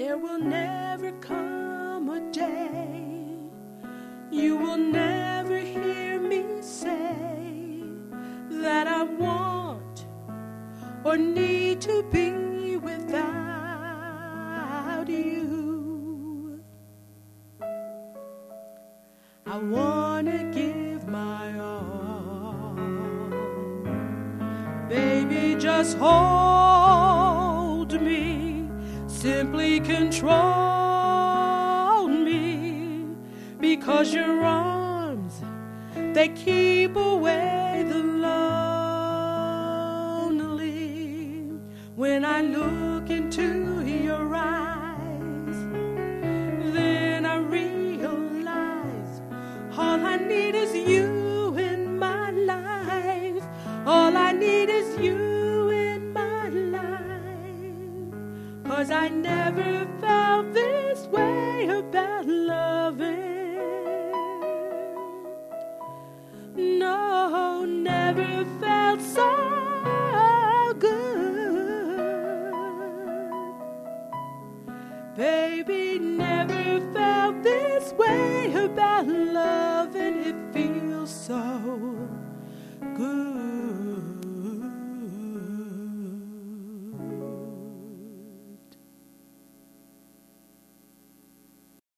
There will never come a day you will never hear me say that I want or need to be without you. I want to give my all. Baby, just hold me, simply control me, because your arms, they keep away the lonely. When I look into your eyes, then I realize all I need is you in my life. All I need is you in my life. 'Cause I never felt this way about loving. No, never felt so good. Baby, never felt this way about loving. It feels so good.